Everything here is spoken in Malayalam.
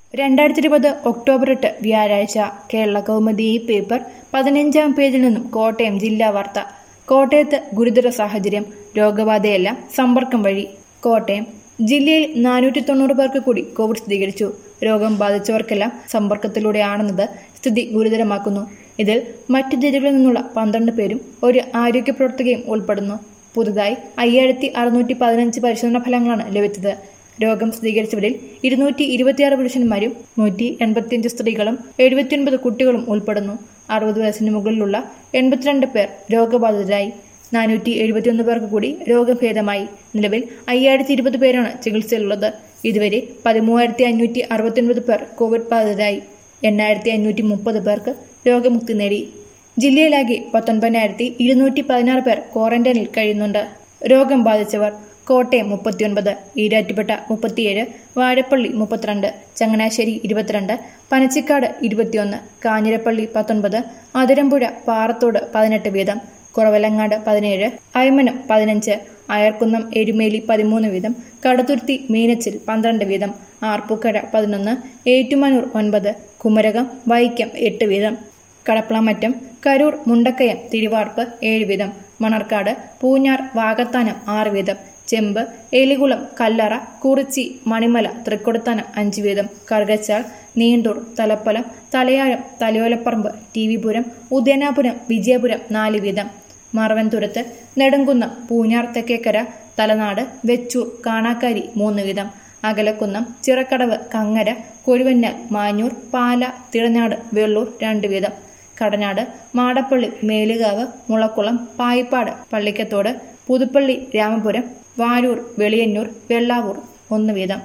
2020 ഒക്ടോബർ 8 വ്യാഴാഴ്ച കേരള കൗമുദി പേപ്പർ 15-ാം പേജിൽ നിന്നും കോട്ടയം ജില്ലാ വാർത്ത. കോട്ടയത്ത് ഗുരുതര സാഹചര്യം, രോഗബാധയെല്ലാം സമ്പർക്കം വഴി. കോട്ടയം ജില്ലയിൽ 490 പേർക്ക് കൂടി കോവിഡ് സ്ഥിരീകരിച്ചു. രോഗം ബാധിച്ചവർക്കെല്ലാം സമ്പർക്കത്തിലൂടെയാണെന്നത് സ്ഥിതി ഗുരുതരമാക്കുന്നു. ഇതിൽ മറ്റു ജില്ലകളിൽ നിന്നുള്ള 12 പേരും ഒരു ആരോഗ്യ പ്രവർത്തകയും ഉൾപ്പെടുന്നു. പുതുതായി 5615 പരിശോധനാ ഫലങ്ങളാണ് ലഭിച്ചത്. രോഗം സ്ഥിരീകരിച്ചവരിൽ 226 പുരുഷന്മാരും 185 സ്ത്രീകളും 79 കുട്ടികളും ഉൾപ്പെടുന്നു. 60 വയസ്സിന് മുകളിലുള്ള 82 പേർ രോഗബാധിതരായി. 471 പേർക്ക് കൂടി രോഗഭേദമായി. നിലവിൽ 5020 പേരാണ് ചികിത്സയിലുള്ളത്. ഇതുവരെ 13569 പേർ കോവിഡ് ബാധിതരായി. 8530 പേർക്ക് രോഗമുക്തി നേടി. ജില്ലയിലാകെ 19216 പേർ ക്വാറന്റൈനിൽ കഴിയുന്നുണ്ട്. രോഗം ബാധിച്ചവർ: കോട്ടയം 39, ഈരാറ്റുപേട്ട 37, വാഴപ്പള്ളി 32, ചങ്ങനാശ്ശേരി 22, പനച്ചിക്കാട് 21, കാഞ്ഞിരപ്പള്ളി 19, അതിരമ്പുഴ പാറത്തോട് 18 വീതം, കുറവലങ്ങാട് 17, അയ്മനം 15, അയർക്കുന്നം എരുമേലി 13 വീതം, കടത്തുരുത്തി മീനച്ചിൽ 12 വീതം, ആർപ്പൂക്കര 11, ഏറ്റുമാനൂർ 9, കുമരകം വൈക്കം 8 വീതം, കടപ്ലാമറ്റം കരൂർ മുണ്ടക്കയം തിരുവാർപ്പ് 7 വീതം, മണർക്കാട് പൂഞ്ഞാർ വാകത്താനം 6 വീതം, ചെമ്പ് എലികുളം കല്ലറ കുറിച്ചി മണിമല തൃക്കൊടുത്താനം 5 വീതം, കറുകച്ചാൽ നീണ്ടൂർ തലപ്പലം തലയാഴം തലയോലപ്പറമ്പ് ടിവിപുരം ഉദയനാപുരം വിജയപുരം 4 വീതം, മറവൻതുരത്ത് നെടുങ്കുന്നം പൂഞ്ഞാർ തെക്കേക്കര തലനാട് വെച്ചൂർ കാണാക്കാരി 3 വീതം, അകലക്കുന്നം ചിറക്കടവ് കങ്ങര കൊഴുവന്നൽ മാഞ്ഞൂർ പാല തിടനാട് വെള്ളൂർ 2 വീതം, കടനാട് മാടപ്പള്ളി മേലുകാവ് മുളക്കുളം പായിപ്പാട് പള്ളിക്കത്തോട് പുതുപ്പള്ളി രാമപുരം വാരൂർ വെളിയന്നൂർ വെള്ളാവൂർ 1 വീതം.